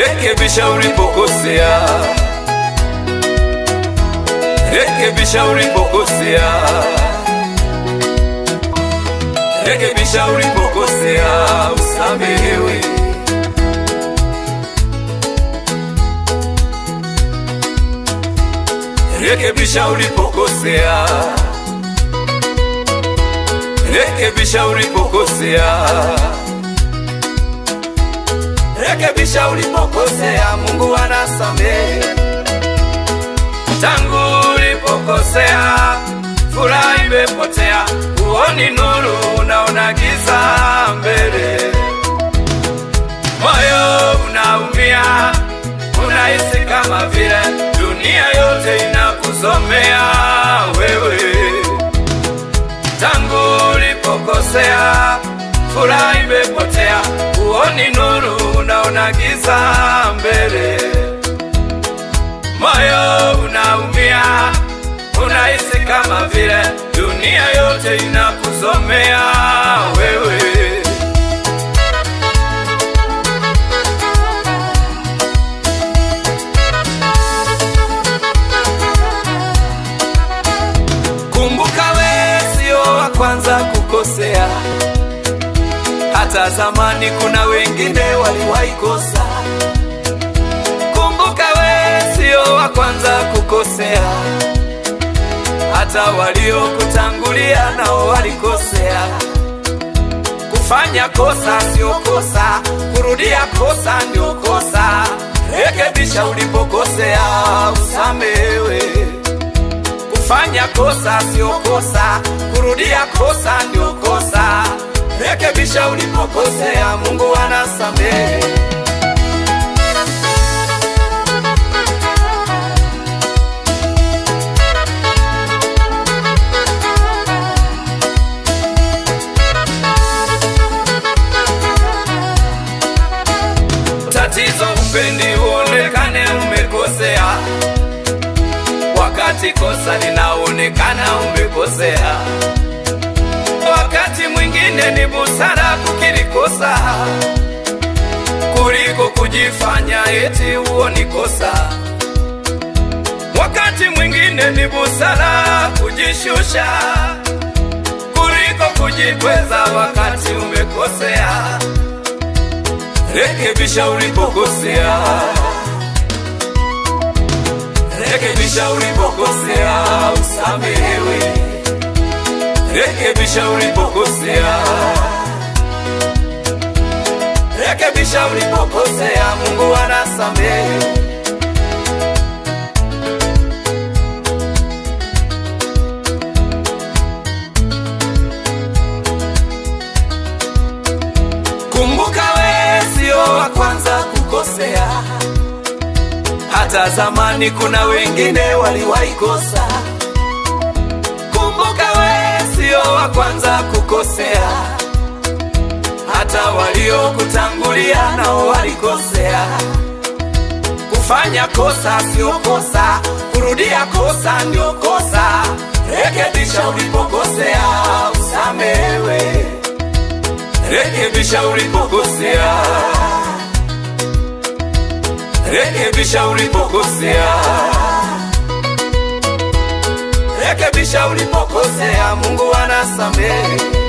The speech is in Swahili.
rekebisha ulipokosea, rekebisha ulipokosea, rekebisha ulipokosea, usamehewe. Rekebisha ulipokosea, rekebisha ulipokosea, rekebisha ulipokosea, Mungu anasamehe. Tangu ulipokosea, furaha imepotea, huoni nuru, unaona giza mbele. Moyo unaumia, unahisi kama vile dunia yote inakuzomea wewe. Tangu ulipokosea, furaha imepotea, huoni nuru, unaona giza mbele. Moyo unaumia, unahisi kama vile dunia yote inakuzomea wewe. Kumbuka wewe sio wa kwanza kukosea, hata zamani kuna wengine waliwahi kosa. Kumbuka wewe sio wa kwanza kukosea, hata waliokutangulia nao walikosea. Kufanya kosa sio kosa, kurudia kosa ndio kosa. Rekebisha ulipokosea, usamehewe. Kufanya kosa sio kosa, kurudia kosa ndio kosa. Rekebisha ulipokosea, Mungu anasamehe. Tatizo upendi uonekane umekosea, wakati kosa linaonekana umekosea. Wakati mwingine ni busara kukiri kosa, kuliko kujifanya eti huoni kosa. Wakati mwingine ni busara kujishusha, kuliko kujikweza wakati umekosea. Rekebisha ulipokosea, rekebisha ulipokosea, usamehewe. Rekebisha ulipokosea, rekebisha ulipokosea, Mungu anasamehe. Kumbuka wewe sio wa kwanza kukosea, hata zamani kuna wengine waliwahi kosa. Kumbuka wewe sio wa kwanza kukosea, hata waliokutangulia nao walikosea. Kufanya kosa sio kosa, kurudia kosa ndio kosa. Rekebisha ulipokosea, usamehewe. Rekebisha ulipokosea, rekebisha ulipokosea, rekebisha ulipokosea, Mungu anasamehe.